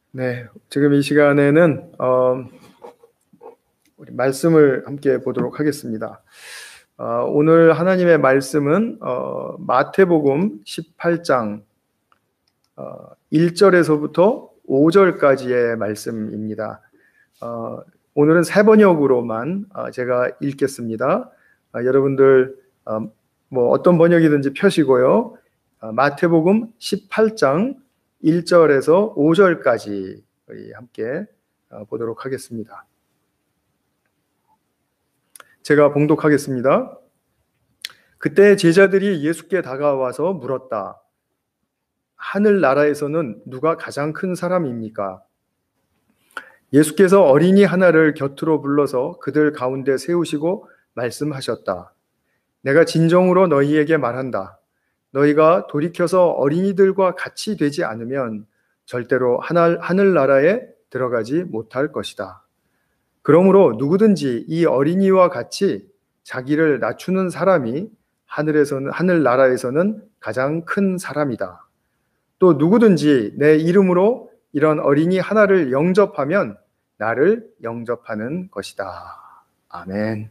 네, 지금 이 시간에는 우리 말씀을 함께 보도록 하겠습니다. 오늘 하나님의 말씀은 마태복음 18장 1절에서부터 5절까지의 말씀입니다. 오늘은 세 번역으로만 제가 읽겠습니다. 여러분들 뭐 어떤 번역이든지 펴시고요. 마태복음 18장 1절에서 5절까지 우리 함께 보도록 하겠습니다. 제가 봉독하겠습니다. 그때 제자들이 예수께 다가와서 물었다. 하늘나라에서는 누가 가장 큰 사람입니까? 예수께서 어린이 하나를 곁으로 불러서 그들 가운데 세우시고 말씀하셨다. 내가 진정으로 너희에게 말한다. 너희가 돌이켜서 어린이들과 같이 되지 않으면 절대로 하늘나라에 들어가지 못할 것이다. 그러므로 누구든지 이 어린이와 같이 자기를 낮추는 사람이 하늘나라에서는 가장 큰 사람이다. 또 누구든지 내 이름으로 이런 어린이 하나를 영접하면 나를 영접하는 것이다. 아멘.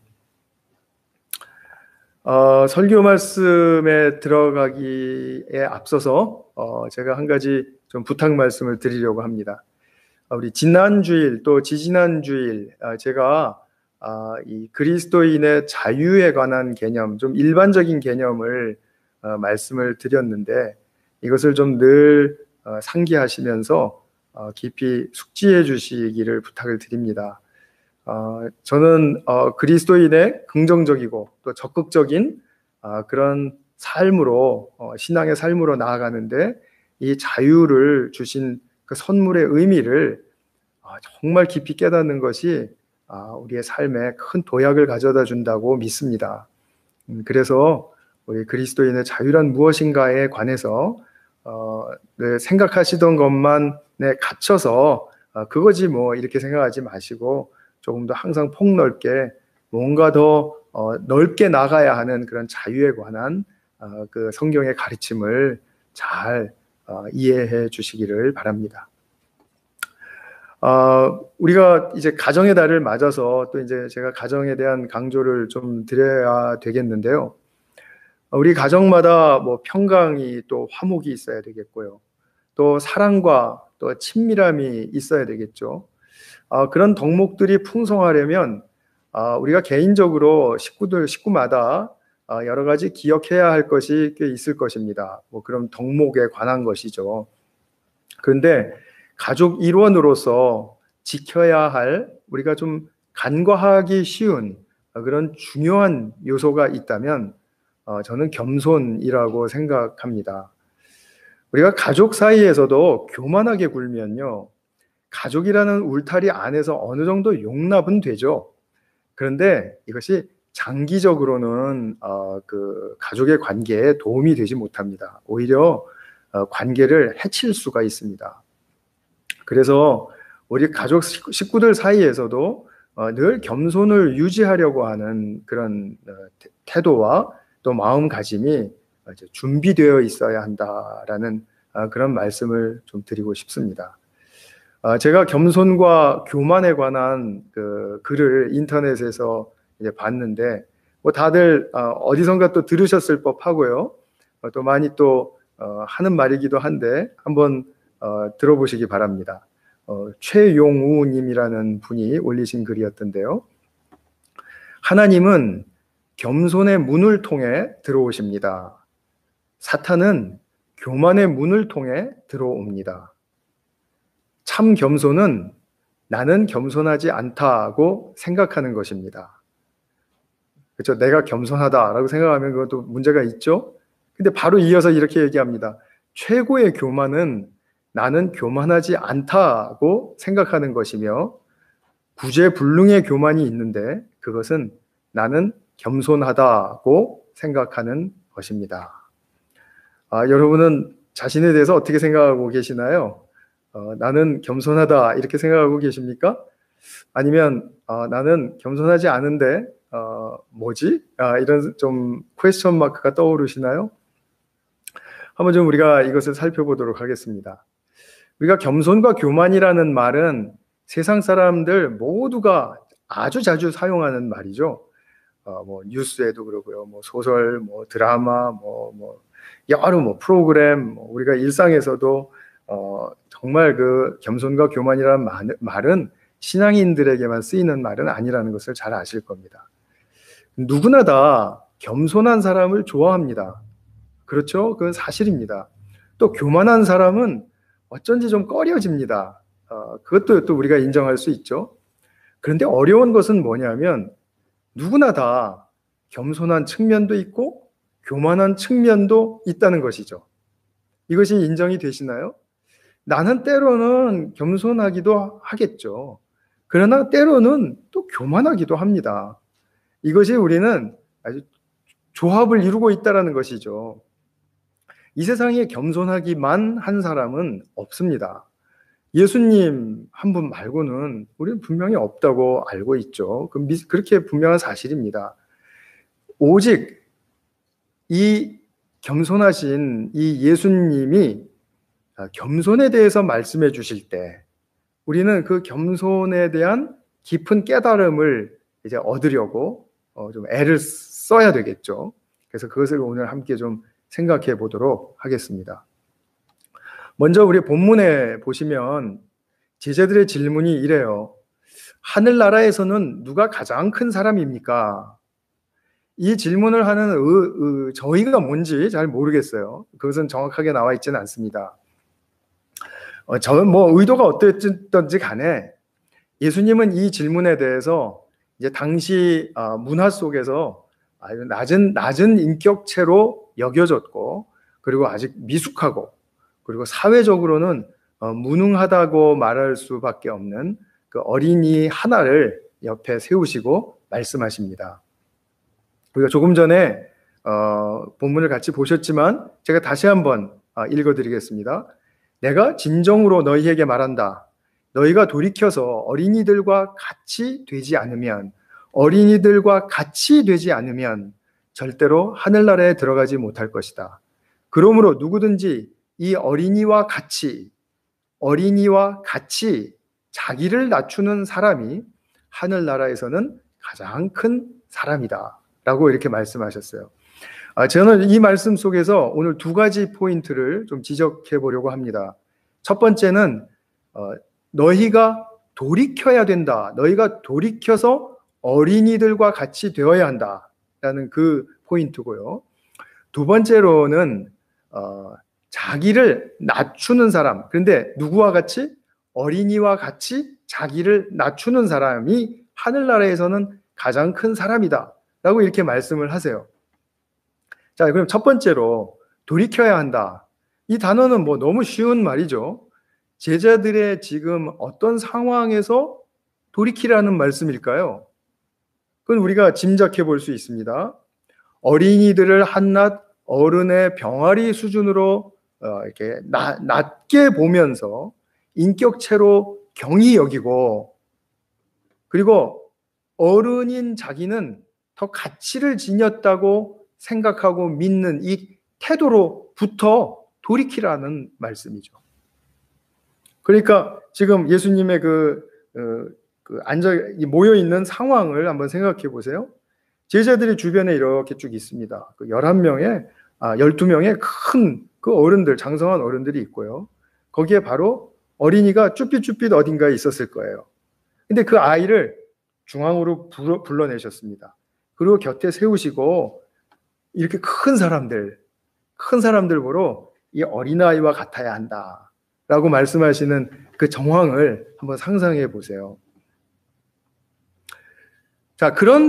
설교 말씀에 들어가기에 앞서서 제가 한 가지 좀 부탁 말씀을 드리려고 합니다. 우리 지난주일 또 지지난주일 제가 이 그리스도인의 자유에 관한 개념, 좀 일반적인 개념을 말씀을 드렸는데 이것을 좀 늘 상기하시면서 깊이 숙지해 주시기를 부탁을 드립니다. 저는 그리스도인의 긍정적이고 또 적극적인 그런 삶으로 신앙의 삶으로 나아가는데 이 자유를 주신 그 선물의 의미를 정말 깊이 깨닫는 것이 우리의 삶에 큰 도약을 가져다 준다고 믿습니다. 그래서 우리 그리스도인의 자유란 무엇인가에 관해서 생각하시던 것만에 갇혀서 그거지 뭐 이렇게 생각하지 마시고 조금 더 항상 폭넓게 뭔가 더 넓게 나가야 하는 그런 자유에 관한 그 성경의 가르침을 잘 이해해 주시기를 바랍니다. 우리가 이제 가정의 달을 맞아서 또 이제 제가 가정에 대한 강조를 좀 드려야 되겠는데요. 우리 가정마다 뭐 평강이 또 화목이 있어야 되겠고요. 또 사랑과 또 친밀함이 있어야 되겠죠. 그런 덕목들이 풍성하려면 우리가 개인적으로 식구마다 여러 가지 기억해야 할 것이 꽤 있을 것입니다. 뭐 그런 덕목에 관한 것이죠. 그런데 가족 일원으로서 지켜야 할 우리가 좀 간과하기 쉬운 그런 중요한 요소가 있다면 저는 겸손이라고 생각합니다. 우리가 가족 사이에서도 교만하게 굴면요. 가족이라는 울타리 안에서 어느 정도 용납은 되죠. 그런데 이것이 장기적으로는 그 가족의 관계에 도움이 되지 못합니다. 오히려 관계를 해칠 수가 있습니다. 그래서 우리 가족 식구들 사이에서도 늘 겸손을 유지하려고 하는 그런 태도와 또 마음가짐이 준비되어 있어야 한다라는 그런 말씀을 좀 드리고 싶습니다. 제가 겸손과 교만에 관한 그 글을 인터넷에서 이제 봤는데 뭐 다들 어디선가 또 들으셨을 법하고요. 또 많이 또 하는 말이기도 한데 한번 들어보시기 바랍니다. 최용우 님이라는 분이 올리신 글이었던데요. 하나님은 겸손의 문을 통해 들어오십니다. 사탄은 교만의 문을 통해 들어옵니다. 참 겸손은 나는 겸손하지 않다고 생각하는 것입니다. 그렇죠? 내가 겸손하다라고 생각하면 그것도 문제가 있죠? 근데 바로 이어서 이렇게 얘기합니다. 최고의 교만은 나는 교만하지 않다고 생각하는 것이며 구제불능의 교만이 있는데 그것은 나는 겸손하다고 생각하는 것입니다. 여러분은 자신에 대해서 어떻게 생각하고 계시나요? 나는 겸손하다 이렇게 생각하고 계십니까? 아니면 나는 겸손하지 않은데 뭐지? 이런 좀 퀘스천 마크가 떠오르시나요? 한번 좀 우리가 이것을 살펴보도록 하겠습니다. 우리가 겸손과 교만이라는 말은 세상 사람들 모두가 아주 자주 사용하는 말이죠. 뭐 뉴스에도 그러고요, 뭐 소설, 뭐 드라마, 여러 프로그램, 우리가 일상에서도 정말 그 겸손과 교만이라는 말은 신앙인들에게만 쓰이는 말은 아니라는 것을 잘 아실 겁니다. 누구나 다 겸손한 사람을 좋아합니다. 그렇죠? 그건 사실입니다. 또 교만한 사람은 어쩐지 좀 꺼려집니다. 그것도 또 우리가 인정할 수 있죠. 그런데 어려운 것은 뭐냐면 누구나 다 겸손한 측면도 있고 교만한 측면도 있다는 것이죠. 이것이 인정이 되시나요? 나는 때로는 겸손하기도 하겠죠. 그러나 때로는 또 교만하기도 합니다. 이것이 우리는 아주 조합을 이루고 있다는 것이죠. 이 세상에 겸손하기만 한 사람은 없습니다. 예수님 한 분 말고는 우리는 분명히 없다고 알고 있죠. 그렇게 분명한 사실입니다. 오직 이 겸손하신 이 예수님이 겸손에 대해서 말씀해 주실 때 우리는 그 겸손에 대한 깊은 깨달음을 이제 얻으려고 좀 애를 써야 되겠죠. 그래서 그것을 오늘 함께 좀 생각해 보도록 하겠습니다. 먼저 우리 본문에 보시면 제자들의 질문이 이래요. 하늘나라에서는 누가 가장 큰 사람입니까? 이 질문을 하는 저희가 뭔지 잘 모르겠어요. 그것은 정확하게 나와 있지는 않습니다. 저는 의도가 어땠든지 간에 예수님은 이 질문에 대해서 이제 당시 문화 속에서 아주 낮은 인격체로 여겨졌고, 그리고 아직 미숙하고, 그리고 사회적으로는 무능하다고 말할 수밖에 없는 그 어린이 하나를 옆에 세우시고 말씀하십니다. 우리가 조금 전에 본문을 같이 보셨지만 제가 다시 한번 읽어드리겠습니다. 내가 진정으로 너희에게 말한다. 너희가 돌이켜서 어린이들과 같이 되지 않으면 절대로 하늘나라에 들어가지 못할 것이다. 그러므로 누구든지 이 어린이와 같이 자기를 낮추는 사람이 하늘나라에서는 가장 큰 사람이다 라고 이렇게 말씀하셨어요. 저는 이 말씀 속에서 오늘 두 가지 포인트를 좀 지적해 보려고 합니다. 첫 번째는 너희가 돌이켜야 된다. 너희가 돌이켜서 어린이들과 같이 되어야 한다라는 그 포인트고요. 두 번째로는 자기를 낮추는 사람. 그런데 누구와 같이? 어린이와 같이 자기를 낮추는 사람이 하늘나라에서는 가장 큰 사람이다 라고 이렇게 말씀을 하세요. 자, 그럼 첫 번째로 돌이켜야 한다. 이 단어는 너무 쉬운 말이죠. 제자들의 지금 어떤 상황에서 돌이키라는 말씀일까요? 그건 우리가 짐작해 볼 수 있습니다. 어린이들을 한낱 어른의 병아리 수준으로 이렇게 낮게 보면서 인격체로 경히 여기고, 그리고 어른인 자기는 더 가치를 지녔다고 생각하고 믿는 이 태도로부터 돌이키라는 말씀이죠. 그러니까 지금 예수님의 모여 있는 상황을 한번 생각해 보세요. 제자들이 주변에 이렇게 쭉 있습니다. 12명의 큰 그 어른들, 장성한 어른들이 있고요. 거기에 바로 어린이가 쭈삣쭈삣 어딘가에 있었을 거예요. 근데 그 아이를 중앙으로 불러내셨습니다. 그리고 곁에 세우시고 이렇게 큰 사람들 보러 이 어린아이와 같아야 한다 라고 말씀하시는 그 정황을 한번 상상해 보세요. 자, 그런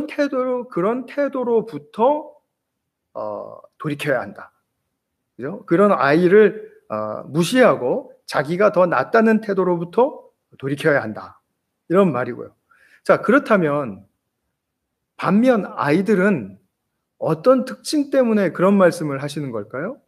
태도로부터 돌이켜야 한다. 그죠? 그런 아이를 무시하고 자기가 더 낫다는 태도로부터 돌이켜야 한다. 이런 말이고요. 자, 그렇다면 반면 아이들은 어떤 특징 때문에 그런 말씀을 하시는 걸까요?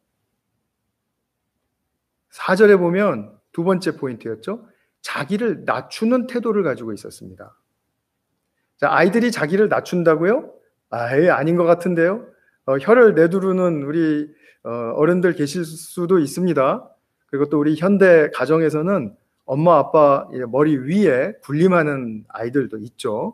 4절에 보면 두 번째 포인트였죠. 자기를 낮추는 태도를 가지고 있었습니다. 자, 아이들이 자기를 낮춘다고요? 아닌 것 같은데요. 혀를 내두르는 우리 어른들 계실 수도 있습니다. 그리고 또 우리 현대 가정에서는 엄마 아빠 머리 위에 군림하는 아이들도 있죠.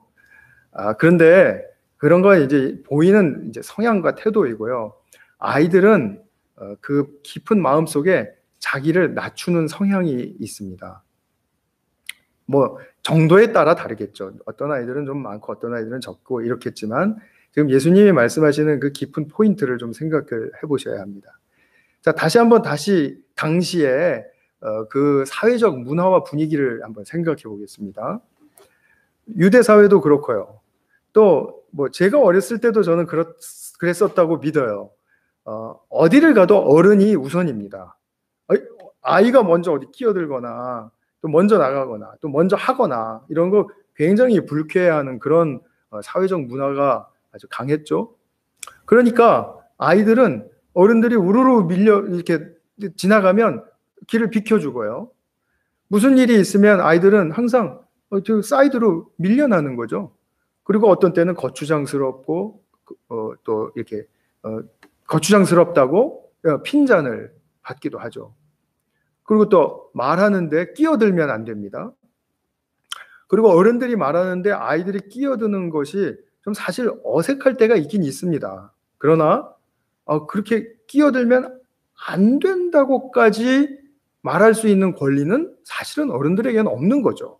그런데 그런 건 이제 보이는 이제 성향과 태도이고요. 아이들은 그 깊은 마음 속에 자기를 낮추는 성향이 있습니다. 뭐 정도에 따라 다르겠죠. 어떤 아이들은 좀 많고 어떤 아이들은 적고 이렇겠지만 지금 예수님이 말씀하시는 그 깊은 포인트를 좀 생각을 해보셔야 합니다. 자, 다시 당시에 그 사회적 문화와 분위기를 한번 생각해 보겠습니다. 유대 사회도 그렇고요. 또 뭐 제가 어렸을 때도 저는 그랬었다고 믿어요. 어디를 가도 어른이 우선입니다. 아이가 먼저 어디 끼어들거나 또 먼저 나가거나 또 먼저 하거나 이런 거 굉장히 불쾌해하는 그런 사회적 문화가 아주 강했죠. 그러니까 아이들은 어른들이 우르르 밀려 이렇게 지나가면 길을 비켜주고요. 무슨 일이 있으면 아이들은 항상 저 사이드로 밀려나는 거죠. 그리고 어떤 때는 거추장스럽고 또 이렇게 거추장스럽다고 핀잔을 받기도 하죠. 그리고 또 말하는데 끼어들면 안 됩니다. 그리고 어른들이 말하는데 아이들이 끼어드는 것이 좀 사실 어색할 때가 있긴 있습니다. 그러나 그렇게 끼어들면 안 된다고까지 말할 수 있는 권리는 사실은 어른들에게는 없는 거죠.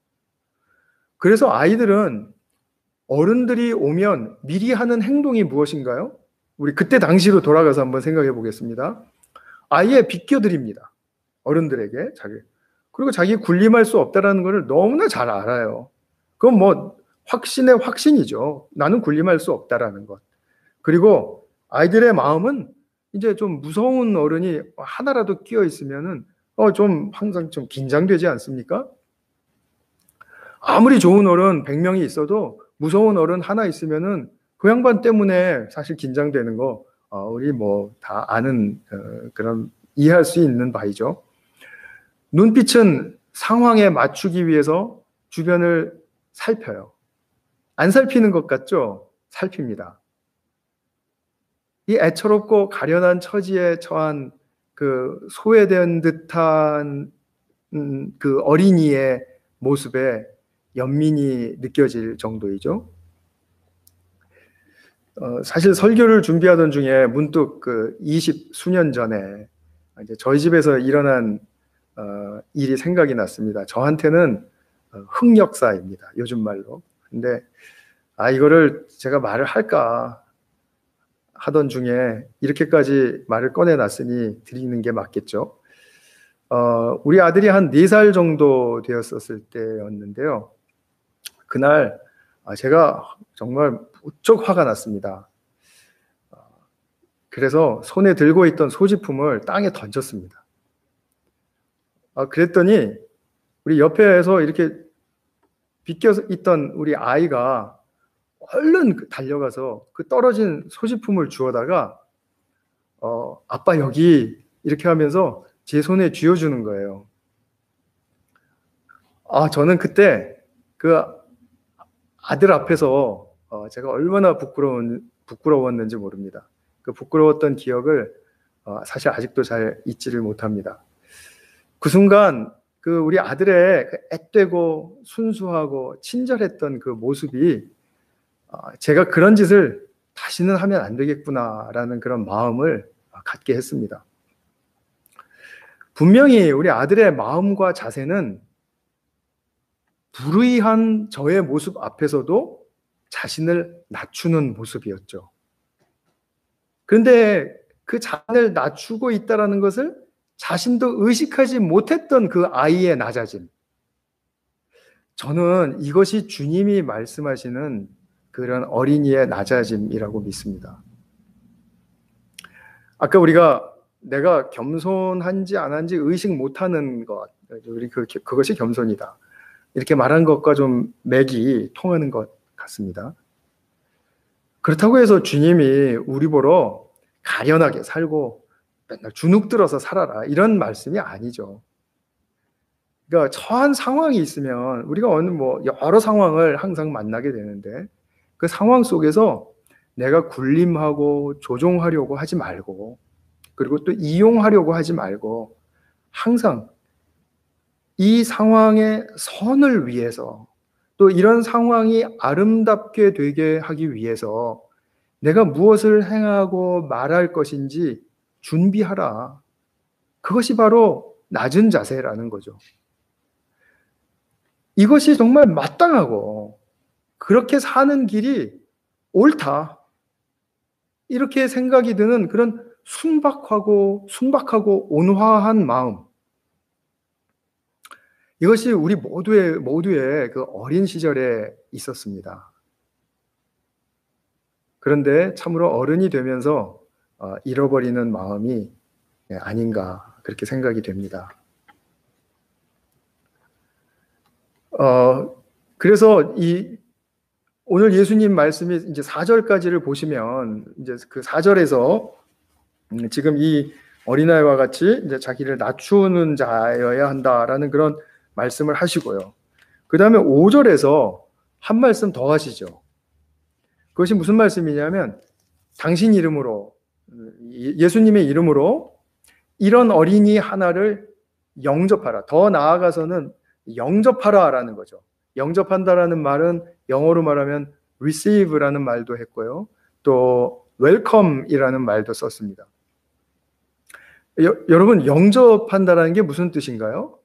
그래서 아이들은 어른들이 오면 미리 하는 행동이 무엇인가요? 우리 그때 당시로 돌아가서 한번 생각해 보겠습니다. 아예 비껴드립니다. 어른들에게 그리고 자기 군림할 수 없다라는 것을 너무나 잘 알아요. 그건 뭐 확신의 확신이죠. 나는 군림할 수 없다라는 것. 그리고 아이들의 마음은 이제 좀 무서운 어른이 하나라도 끼어 있으면은 좀 항상 좀 긴장되지 않습니까? 아무리 좋은 어른 100명이 있어도 무서운 어른 하나 있으면은 그 양반 때문에 사실 긴장되는 거 우리 뭐 다 아는 그런 이해할 수 있는 바이죠. 눈빛은 상황에 맞추기 위해서 주변을 살펴요. 안 살피는 것 같죠? 살핍니다. 이 애처롭고 가련한 처지에 처한 그 소외된 듯한 그 어린이의 모습에 연민이 느껴질 정도이죠. 사실 설교를 준비하던 중에 문득 그 20수년 전에 이제 저희 집에서 일어난 일이 생각이 났습니다. 저한테는 흑역사입니다. 요즘 말로. 근데 이거를 제가 말을 할까 하던 중에 이렇게까지 말을 꺼내놨으니 드리는 게 맞겠죠. 우리 아들이 한 4살 정도 되었었을 때였는데요. 그날 제가 정말 무척 화가 났습니다. 그래서 손에 들고 있던 소지품을 땅에 던졌습니다. 그랬더니 우리 옆에서 이렇게 비껴 있던 우리 아이가 얼른 달려가서 그 떨어진 소지품을 주워다가 아빠 여기 이렇게 하면서 제 손에 쥐어주는 거예요. 저는 그때 그 아들 앞에서 제가 얼마나 부끄러웠는지 모릅니다. 그 부끄러웠던 기억을 사실 아직도 잘 잊지를 못합니다. 그 순간 그 우리 아들의 그 앳되고 순수하고 친절했던 그 모습이 제가 그런 짓을 다시는 하면 안 되겠구나라는 그런 마음을 갖게 했습니다. 분명히 우리 아들의 마음과 자세는 불의한 저의 모습 앞에서도 자신을 낮추는 모습이었죠. 그런데 그 자신을 낮추고 있다는 것을 자신도 의식하지 못했던 그 아이의 낮아짐. 저는 이것이 주님이 말씀하시는 그런 어린이의 낮아짐이라고 믿습니다. 아까 우리가 내가 겸손한지 안 한지 의식 못하는 것, 우리 그것이 겸손이다. 이렇게 말한 것과 좀 맥이 통하는 것 같습니다. 그렇다고 해서 주님이 우리 보러 가련하게 살고 맨날 주눅 들어서 살아라 이런 말씀이 아니죠. 그러니까 처한 상황이 있으면 우리가 여러 상황을 항상 만나게 되는데 그 상황 속에서 내가 군림하고 조종하려고 하지 말고 그리고 또 이용하려고 하지 말고 항상 이 상황의 선을 위해서, 또 이런 상황이 아름답게 되게 하기 위해서 내가 무엇을 행하고 말할 것인지 준비하라. 그것이 바로 낮은 자세라는 거죠. 이것이 정말 마땅하고 그렇게 사는 길이 옳다, 이렇게 생각이 드는 그런 순박하고 온화한 마음, 이것이 우리 모두의 그 어린 시절에 있었습니다. 그런데 참으로 어른이 되면서 잃어버리는 마음이 아닌가, 그렇게 생각이 됩니다. 그래서 오늘 예수님 말씀이 이제 4절까지를 보시면, 이제 그 4절에서 지금 이 어린아이와 같이 이제 자기를 낮추는 자여야 한다라는 그런 말씀을 하시고요. 그 다음에 5절에서 한 말씀 더 하시죠. 그것이 무슨 말씀이냐면, 당신 이름으로, 예수님의 이름으로 이런 어린이 하나를 영접하라. 더 나아가서는 영접하라라는 거죠. 영접한다라는 말은 영어로 말하면 receive라는 말도 했고요. 또 welcome이라는 말도 썼습니다. 여러분, 영접한다라는 게 무슨 뜻인가요?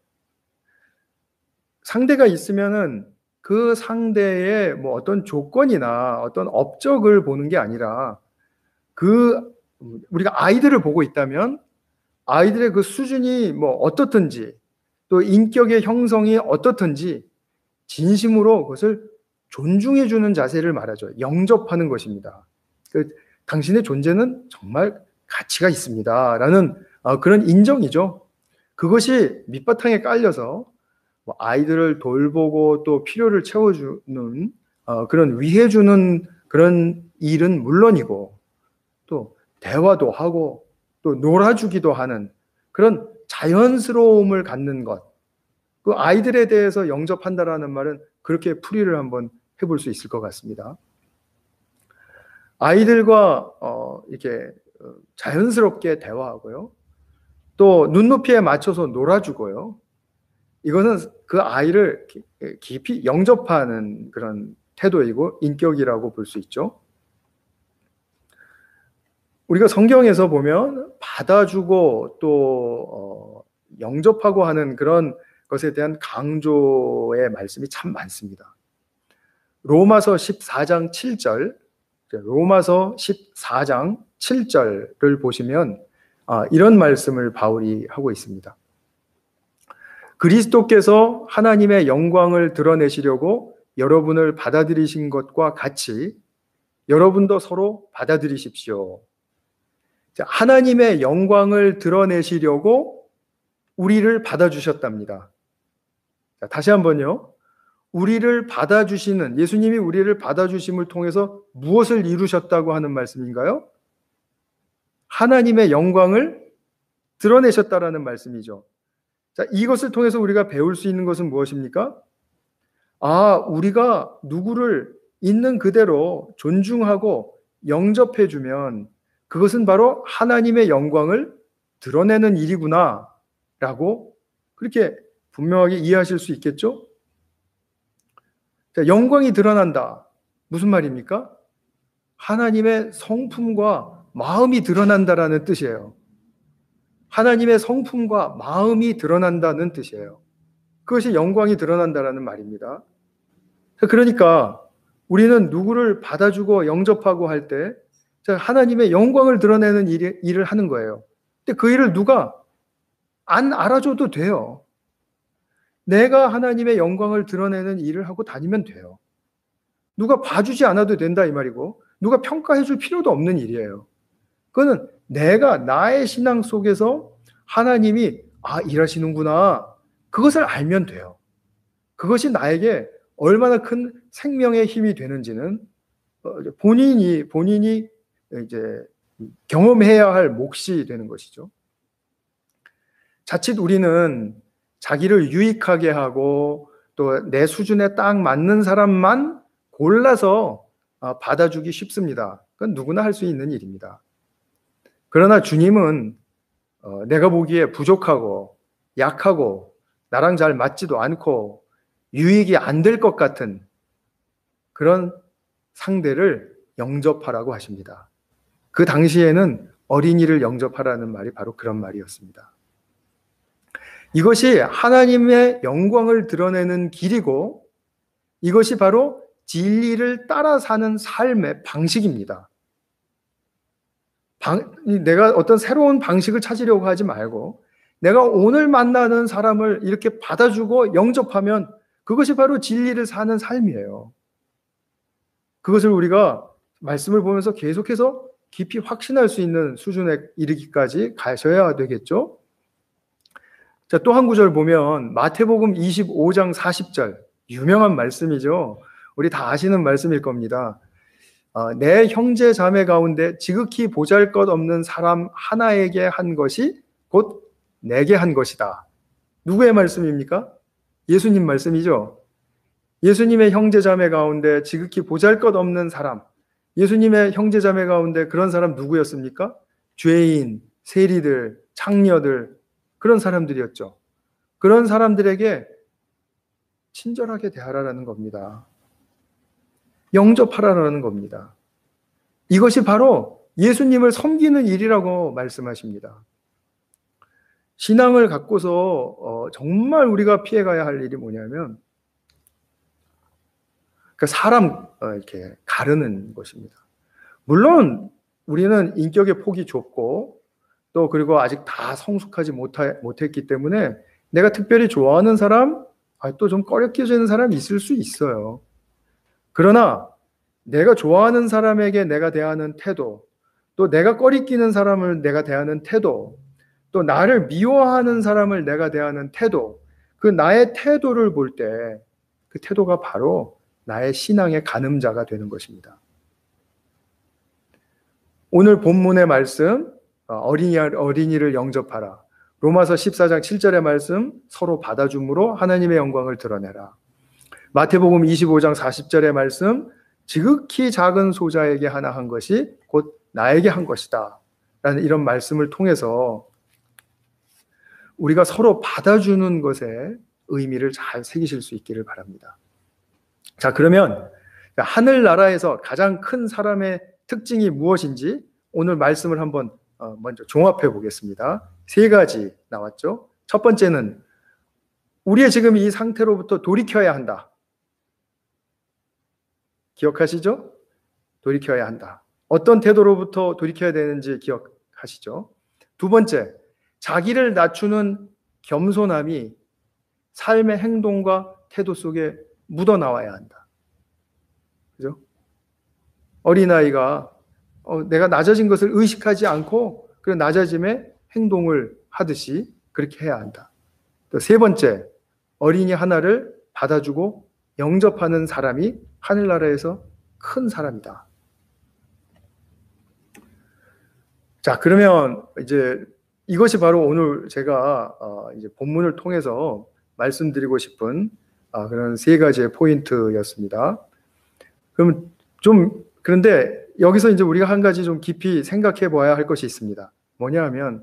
상대가 있으면은 그 상대의 뭐 어떤 조건이나 어떤 업적을 보는 게 아니라, 우리가 아이들을 보고 있다면 아이들의 그 수준이 뭐 어떻든지, 또 인격의 형성이 어떻든지 진심으로 그것을 존중해 주는 자세를 말하죠. 영접하는 것입니다. 당신의 존재는 정말 가치가 있습니다 라는 그런 인정이죠. 그것이 밑바탕에 깔려서 아이들을 돌보고 또 필요를 채워주는 그런 위해주는 그런 일은 물론이고, 또 대화도 하고 또 놀아주기도 하는 그런 자연스러움을 갖는 것, 그 아이들에 대해서 영접한다라는 말은 그렇게 풀이를 한번 해볼 수 있을 것 같습니다. 아이들과 이렇게 자연스럽게 대화하고요, 또 눈높이에 맞춰서 놀아주고요, 이거는 그 아이를 깊이 영접하는 그런 태도이고 인격이라고 볼 수 있죠. 우리가 성경에서 보면 받아주고 또 영접하고 하는 그런 것에 대한 강조의 말씀이 참 많습니다. 로마서 14장 7절, 로마서 14장 7절을 보시면 이런 말씀을 바울이 하고 있습니다. 그리스도께서 하나님의 영광을 드러내시려고 여러분을 받아들이신 것과 같이 여러분도 서로 받아들이십시오. 하나님의 영광을 드러내시려고 우리를 받아주셨답니다. 다시 한번요. 우리를 받아주시는, 예수님이 우리를 받아주심을 통해서 무엇을 이루셨다고 하는 말씀인가요? 하나님의 영광을 드러내셨다라는 말씀이죠. 자, 이것을 통해서 우리가 배울 수 있는 것은 무엇입니까? 우리가 누구를 있는 그대로 존중하고 영접해주면 그것은 바로 하나님의 영광을 드러내는 일이구나 라고 그렇게 분명하게 이해하실 수 있겠죠? 자, 영광이 드러난다. 무슨 말입니까? 하나님의 성품과 마음이 드러난다라는 뜻이에요. 하나님의 성품과 마음이 드러난다는 뜻이에요. 그것이 영광이 드러난다라는 말입니다. 그러니까 우리는 누구를 받아주고 영접하고 할 때 하나님의 영광을 드러내는 일을 하는 거예요. 근데 그 일을 누가 안 알아줘도 돼요. 내가 하나님의 영광을 드러내는 일을 하고 다니면 돼요. 누가 봐주지 않아도 된다 이 말이고, 누가 평가해 줄 필요도 없는 일이에요. 그거는 내가 나의 신앙 속에서 하나님이 일하시는구나, 그것을 알면 돼요. 그것이 나에게 얼마나 큰 생명의 힘이 되는지는 본인이 이제 경험해야 할 몫이 되는 것이죠. 자칫 우리는 자기를 유익하게 하고 또 내 수준에 딱 맞는 사람만 골라서 받아주기 쉽습니다. 그건 누구나 할 수 있는 일입니다. 그러나 주님은 내가 보기에 부족하고 약하고 나랑 잘 맞지도 않고 유익이 안 될 것 같은 그런 상대를 영접하라고 하십니다. 그 당시에는 어린이를 영접하라는 말이 바로 그런 말이었습니다. 이것이 하나님의 영광을 드러내는 길이고 이것이 바로 진리를 따라 사는 삶의 방식입니다. 내가 어떤 새로운 방식을 찾으려고 하지 말고 내가 오늘 만나는 사람을 이렇게 받아주고 영접하면 그것이 바로 진리를 사는 삶이에요. 그것을 우리가 말씀을 보면서 계속해서 깊이 확신할 수 있는 수준에 이르기까지 가셔야 되겠죠. 자, 또 한 구절 보면 마태복음 25장 40절 유명한 말씀이죠. 우리 다 아시는 말씀일 겁니다. 내 형제 자매 가운데 지극히 보잘것없는 사람 하나에게 한 것이 곧 내게 한 것이다. 누구의 말씀입니까? 예수님 말씀이죠. 예수님의 형제 자매 가운데 지극히 보잘것없는 사람, 예수님의 형제 자매 가운데 그런 사람 누구였습니까? 죄인, 세리들, 창녀들, 그런 사람들이었죠. 그런 사람들에게 친절하게 대하라는 겁니다. 영접하라는 겁니다. 이것이 바로 예수님을 섬기는 일이라고 말씀하십니다. 신앙을 갖고서 정말 우리가 피해가야 할 일이 뭐냐면 그 사람 이렇게 가르는 것입니다. 물론 우리는 인격의 폭이 좁고 또 그리고 아직 다 성숙하지 못했기 때문에 내가 특별히 좋아하는 사람, 또 좀 꺼려끼지는 사람이 있을 수 있어요. 그러나 내가 좋아하는 사람에게 내가 대하는 태도, 또 내가 꺼리끼는 사람을 내가 대하는 태도, 또 나를 미워하는 사람을 내가 대하는 태도, 그 나의 태도를 볼 때 그 태도가 바로 나의 신앙의 가늠자가 되는 것입니다. 오늘 본문의 말씀, 어린이를 영접하라. 로마서 14장 7절의 말씀, 서로 받아줌으로 하나님의 영광을 드러내라. 마태복음 25장 40절의 말씀, 지극히 작은 소자에게 하나 한 것이 곧 나에게 한 것이다. 라는 이런 말씀을 통해서 우리가 서로 받아주는 것에 의미를 잘 새기실 수 있기를 바랍니다. 자, 그러면 하늘나라에서 가장 큰 사람의 특징이 무엇인지 오늘 말씀을 한번 먼저 종합해 보겠습니다. 세 가지 나왔죠. 첫 번째는 우리의 지금 이 상태로부터 돌이켜야 한다. 기억하시죠? 돌이켜야 한다. 어떤 태도로부터 돌이켜야 되는지 기억하시죠? 두 번째, 자기를 낮추는 겸손함이 삶의 행동과 태도 속에 묻어나와야 한다. 그죠? 어린아이가 내가 낮아진 것을 의식하지 않고 그 낮아짐에 행동을 하듯이 그렇게 해야 한다. 또 세 번째, 어린이 하나를 받아주고 영접하는 사람이 하늘나라에서 큰 사람이다. 자, 그러면 이제 이것이 바로 오늘 제가 이제 본문을 통해서 말씀드리고 싶은 그런 세 가지의 포인트였습니다. 그럼 그런데 여기서 이제 우리가 한 가지 좀 깊이 생각해 봐야 할 것이 있습니다. 뭐냐 하면,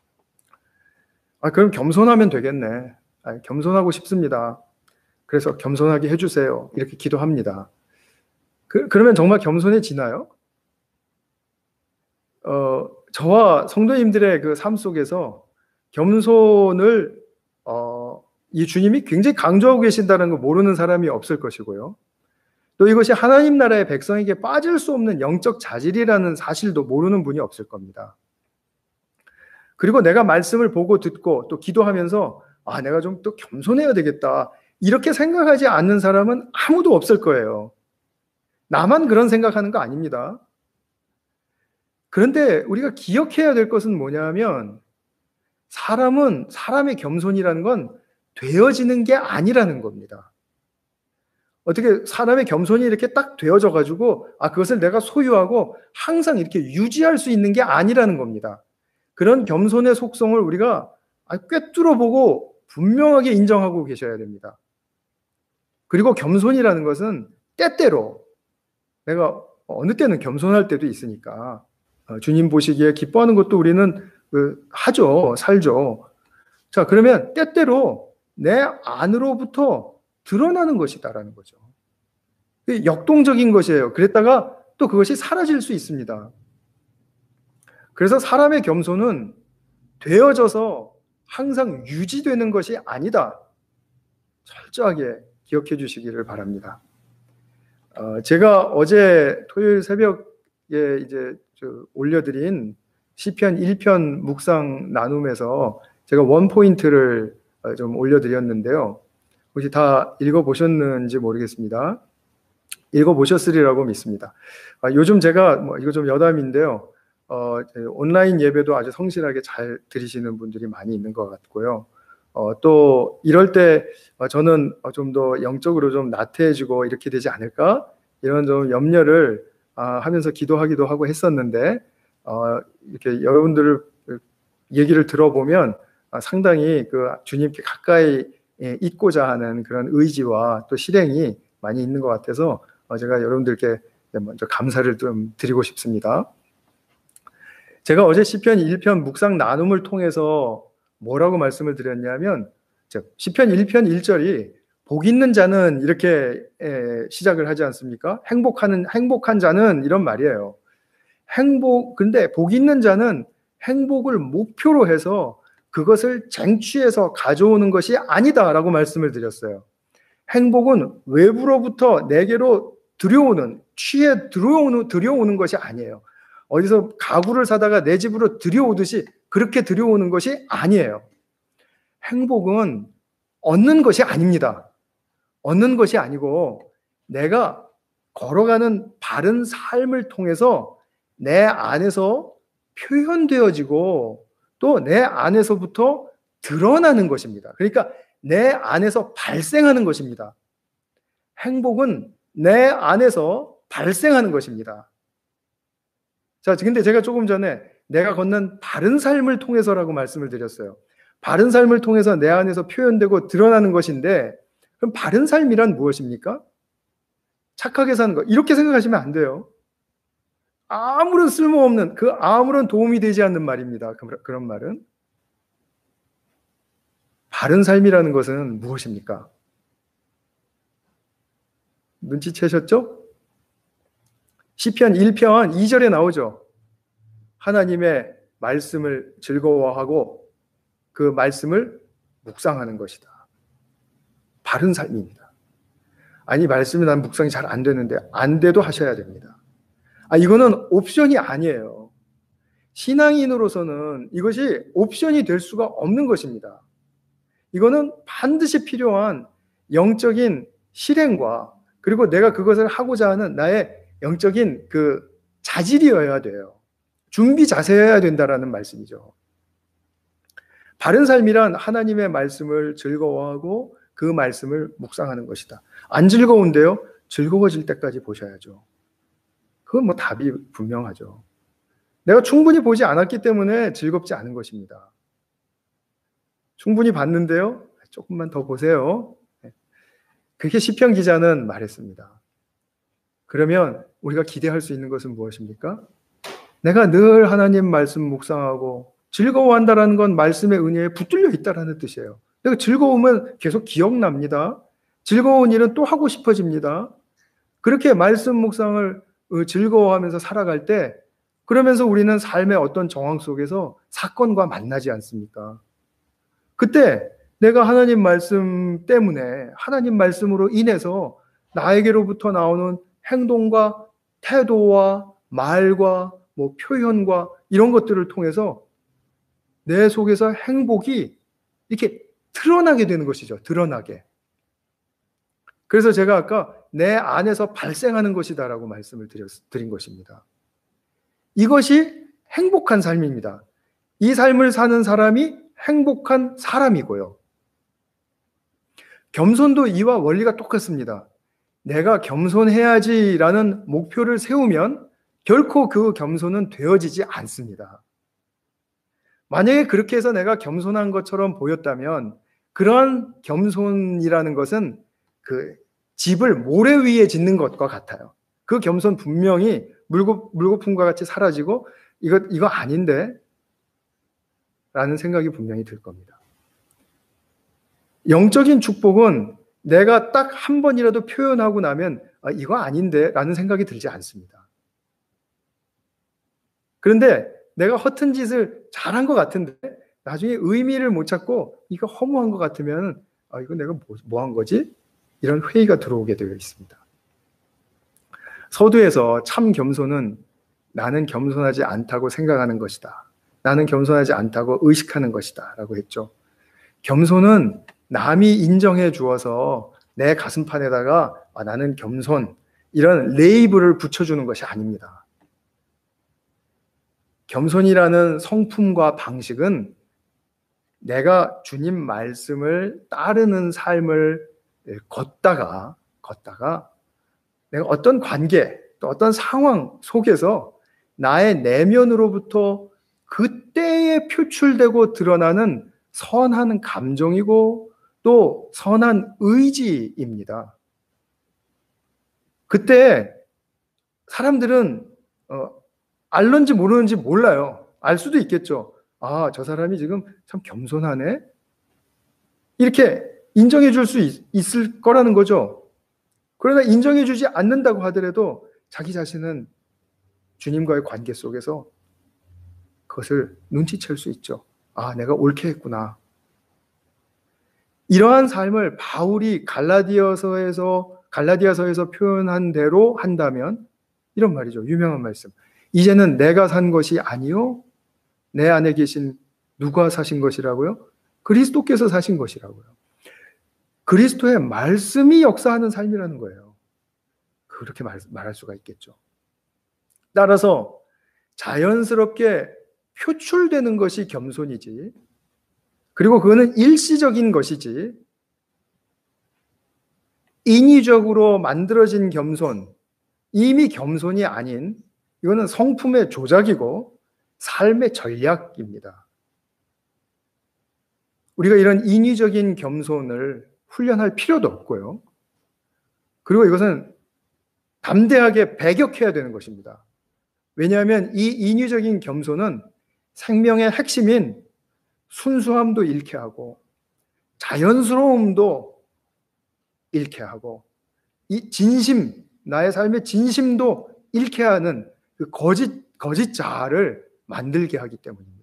그럼 겸손하면 되겠네. 겸손하고 싶습니다. 그래서 겸손하게 해주세요. 이렇게 기도합니다. 그러면 정말 겸손해지나요? 저와 성도님들의 그 삶 속에서 겸손을 이 주님이 굉장히 강조하고 계신다는 걸 모르는 사람이 없을 것이고요. 또 이것이 하나님 나라의 백성에게 빠질 수 없는 영적 자질이라는 사실도 모르는 분이 없을 겁니다. 그리고 내가 말씀을 보고 듣고 또 기도하면서 내가 좀 또 겸손해야 되겠다 이렇게 생각하지 않는 사람은 아무도 없을 거예요. 나만 그런 생각하는 거 아닙니다. 그런데 우리가 기억해야 될 것은 뭐냐면 사람의 겸손이라는 건 되어지는 게 아니라는 겁니다. 어떻게 사람의 겸손이 이렇게 딱 되어져 가지고 그것을 내가 소유하고 항상 이렇게 유지할 수 있는 게 아니라는 겁니다. 그런 겸손의 속성을 우리가 꿰뚫어 보고 분명하게 인정하고 계셔야 됩니다. 그리고 겸손이라는 것은 때때로 내가 어느 때는 겸손할 때도 있으니까 주님 보시기에 기뻐하는 것도 우리는 하죠. 살죠. 자, 그러면 때때로 내 안으로부터 드러나는 것이다라는 거죠. 역동적인 것이에요. 그랬다가 또 그것이 사라질 수 있습니다. 그래서 사람의 겸손은 되어져서 항상 유지되는 것이 아니다. 철저하게 기억해 주시기를 바랍니다. 제가 어제 토요일 새벽에 이제 올려드린 시편 1편 묵상 나눔에서 제가 원포인트를 좀 올려드렸는데요. 혹시 다 읽어보셨는지 모르겠습니다. 읽어보셨으리라고 믿습니다. 요즘 제가 이거 좀 여담인데요. 온라인 예배도 아주 성실하게 잘 드리시는 분들이 많이 있는 것 같고요. 또 이럴 때 저는 좀 더 영적으로 좀 나태해지고 이렇게 되지 않을까? 이런 좀 염려를 하면서 기도하기도 하고 했었는데 이렇게 여러분들 얘기를 들어보면 상당히 그 주님께 가까이 있고자 하는 그런 의지와 또 실행이 많이 있는 것 같아서 제가 여러분들께 먼저 감사를 좀 드리고 싶습니다. 제가 어제 시편 1편 묵상 나눔을 통해서 뭐라고 말씀을 드렸냐면 시편 1편 1절이 복 있는 자는 이렇게 시작을 하지 않습니까? 행복한 자는 이런 말이에요. 근데 복 있는 자는 행복을 목표로 해서 그것을 쟁취해서 가져오는 것이 아니다라고 말씀을 드렸어요. 행복은 외부로부터 내게로 들여오는, 들여오는 것이 아니에요. 어디서 가구를 사다가 내 집으로 들여오듯이 그렇게 들여오는 것이 아니에요. 행복은 얻는 것이 아닙니다. 얻는 것이 아니고 내가 걸어가는 바른 삶을 통해서 내 안에서 표현되어지고 또 내 안에서부터 드러나는 것입니다. 그러니까 내 안에서 발생하는 것입니다. 행복은 내 안에서 발생하는 것입니다. 자, 근데 제가 조금 전에 내가 걷는 바른 삶을 통해서라고 말씀을 드렸어요. 바른 삶을 통해서 내 안에서 표현되고 드러나는 것인데 그럼 바른 삶이란 무엇입니까? 착하게 사는 것. 이렇게 생각하시면 안 돼요. 아무런 쓸모없는, 아무런 도움이 되지 않는 말입니다. 그런 말은. 바른 삶이라는 것은 무엇입니까? 눈치채셨죠? 시편 1편 2절에 나오죠. 하나님의 말씀을 즐거워하고 그 말씀을 묵상하는 것이다. 바른 삶입니다. 아니, 말씀이 난 묵상이 잘 안 되는데 안 돼도 하셔야 됩니다. 이거는 옵션이 아니에요. 신앙인으로서는 이것이 옵션이 될 수가 없는 것입니다. 이거는 반드시 필요한 영적인 실행과 그리고 내가 그것을 하고자 하는 나의 영적인 그 자질이어야 돼요. 준비 자세여야 된다라는 말씀이죠. 바른 삶이란 하나님의 말씀을 즐거워하고 그 말씀을 묵상하는 것이다. 안 즐거운데요? 즐거워질 때까지 보셔야죠. 그건 답이 분명하죠. 내가 충분히 보지 않았기 때문에 즐겁지 않은 것입니다. 충분히 봤는데요? 조금만 더 보세요. 그렇게 시편 기자는 말했습니다. 그러면 우리가 기대할 수 있는 것은 무엇입니까? 내가 늘 하나님 말씀 묵상하고 즐거워한다는 건 말씀의 은혜에 붙들려 있다라는 뜻이에요. 내가 즐거우면 계속 기억납니다. 즐거운 일은 또 하고 싶어집니다. 그렇게 말씀 묵상을 즐거워하면서 살아갈 때 그러면서 우리는 삶의 어떤 정황 속에서 사건과 만나지 않습니까? 그때 내가 하나님 말씀 때문에 하나님 말씀으로 인해서 나에게로부터 나오는 행동과 태도와 말과 표현과 이런 것들을 통해서 내 속에서 행복이 이렇게 드러나게 되는 것이죠. 드러나게. 그래서 제가 아까 내 안에서 발생하는 것이다라고 말씀을 드린 것입니다. 이것이 행복한 삶입니다. 이 삶을 사는 사람이 행복한 사람이고요. 겸손도 이와 원리가 똑같습니다. 내가 겸손해야지라는 목표를 세우면 결코 그 겸손은 되어지지 않습니다. 만약에 그렇게 해서 내가 겸손한 것처럼 보였다면 그런 겸손이라는 것은 그 집을 모래 위에 짓는 것과 같아요. 그 겸손 분명히 물거품과 같이 사라지고 이거 아닌데? 라는 생각이 분명히 들 겁니다. 영적인 축복은 내가 딱 한 번이라도 표현하고 나면 이거 아닌데 라는 생각이 들지 않습니다. 그런데 내가 허튼 짓을 잘한 것 같은데 나중에 의미를 못 찾고 이거 허무한 것 같으면 이거 내가 뭐 한 거지? 이런 회의가 들어오게 되어 있습니다. 서두에서 참 겸손은 나는 겸손하지 않다고 생각하는 것이다. 나는 겸손하지 않다고 의식하는 것이다. 라고 했죠. 겸손은 남이 인정해 주어서 내 가슴판에다가 나는 겸손, 이런 레이블을 붙여주는 것이 아닙니다. 겸손이라는 성품과 방식은 내가 주님 말씀을 따르는 삶을 걷다가 내가 어떤 관계, 또 어떤 상황 속에서 나의 내면으로부터 그때에 표출되고 드러나는 선한 감정이고 또 선한 의지입니다. 그때 사람들은 알는지 모르는지 몰라요. 알 수도 있겠죠. 저 사람이 지금 참 겸손하네? 이렇게 인정해 줄 수 있을 거라는 거죠. 그러나 인정해 주지 않는다고 하더라도 자기 자신은 주님과의 관계 속에서 그것을 눈치챌 수 있죠. 내가 옳게 했구나. 이러한 삶을 바울이 갈라디아서에서 표현한 대로 한다면 이런 말이죠. 유명한 말씀. 이제는 내가 산 것이 아니요 내 안에 계신 누가 사신 것이라고요? 그리스도께서 사신 것이라고요. 그리스도의 말씀이 역사하는 삶이라는 거예요. 그렇게 말할 수가 있겠죠. 따라서 자연스럽게 표출되는 것이 겸손이지, 그리고 그거는 일시적인 것이지, 인위적으로 만들어진 겸손, 이미 겸손이 아닌, 이거는 성품의 조작이고 삶의 전략입니다. 우리가 이런 인위적인 겸손을 훈련할 필요도 없고요. 그리고 이것은 담대하게 배격해야 되는 것입니다. 왜냐하면 이 인위적인 겸손은 생명의 핵심인 순수함도 잃게 하고 자연스러움도 잃게 하고 이 진심, 나의 삶의 진심도 잃게 하는 그 거짓 자아를 만들게 하기 때문입니다.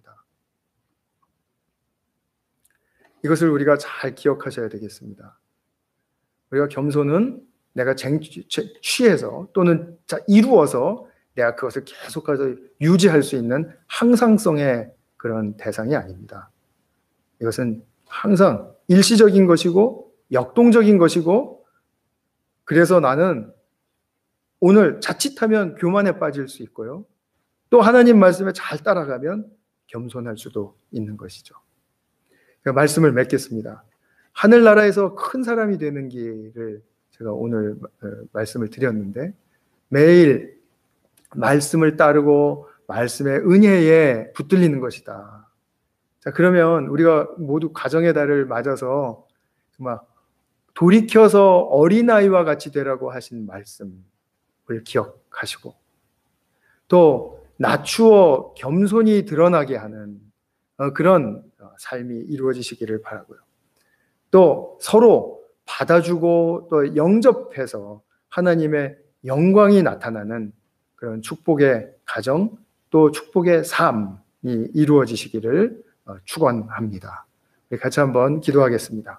이것을 우리가 잘 기억하셔야 되겠습니다. 우리가 겸손은 내가 취해서 또는 이루어서 내가 그것을 계속해서 유지할 수 있는 항상성의 그런 대상이 아닙니다. 이것은 항상 일시적인 것이고 역동적인 것이고, 그래서 나는 오늘 자칫하면 교만에 빠질 수 있고요. 또 하나님 말씀에 잘 따라가면 겸손할 수도 있는 것이죠. 말씀을 맺겠습니다. 하늘나라에서 큰 사람이 되는 길을 제가 오늘 말씀을 드렸는데, 매일 말씀을 따르고 말씀의 은혜에 붙들리는 것이다. 자, 그러면 우리가 모두 가정의 달을 맞아서 정말 돌이켜서 어린아이와 같이 되라고 하신 말씀을 기억하시고, 또 낮추어 겸손히 드러나게 하는 그런 삶이 이루어지시기를 바라고요. 또 서로 받아주고 또 영접해서 하나님의 영광이 나타나는 그런 축복의 가정, 또 축복의 삶이 이루어지시기를 축원합니다. 우리 같이 한번 기도하겠습니다.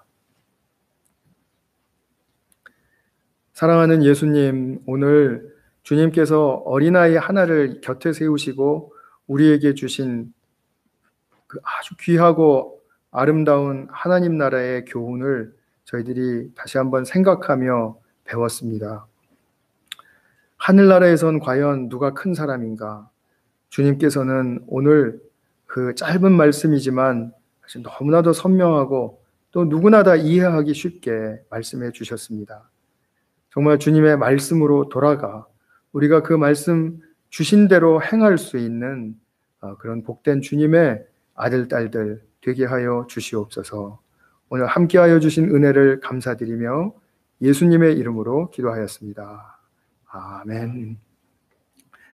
사랑하는 예수님, 오늘 주님께서 어린아이 하나를 곁에 세우시고 우리에게 주신 그 아주 귀하고 아름다운 하나님 나라의 교훈을 저희들이 다시 한번 생각하며 배웠습니다. 하늘나라에선 과연 누가 큰 사람인가? 주님께서는 오늘 그 짧은 말씀이지만 사실 너무나도 선명하고 또 누구나 다 이해하기 쉽게 말씀해 주셨습니다. 정말 주님의 말씀으로 돌아가 우리가 그 말씀 주신 대로 행할 수 있는 그런 복된 주님의 아들, 딸들 되게 하여 주시옵소서. 오늘 함께하여 주신 은혜를 감사드리며 예수님의 이름으로 기도하였습니다. 아멘.